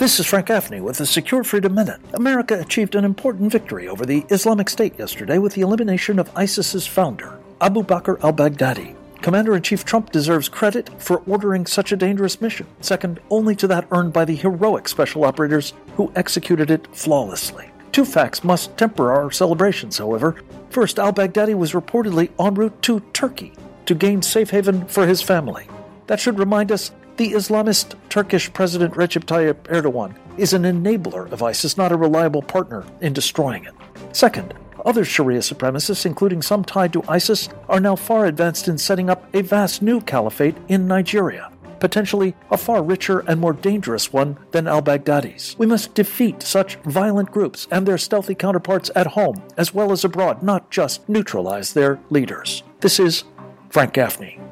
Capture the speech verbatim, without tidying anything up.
This is Frank Gaffney with the Secure Freedom Minute. America achieved an important victory over the Islamic State yesterday with the elimination of ISIS's founder, Abu Bakr al-Baghdadi. Commander-in-Chief Trump deserves credit for ordering such a dangerous mission, second only to that earned by the heroic special operators who executed it flawlessly. Two facts must temper our celebrations, however. First, al-Baghdadi was reportedly en route to Turkey to gain safe haven for his family. That should remind us the Islamist Turkish President Recep Tayyip Erdogan is an enabler of ISIS, not a reliable partner in destroying it. Second, other Sharia supremacists, including some tied to ISIS, are now far advanced in setting up a vast new caliphate in Nigeria, potentially a far richer and more dangerous one than al-Baghdadi's. We must defeat such violent groups and their stealthy counterparts at home as well as abroad, not just neutralize their leaders. This is Frank Gaffney.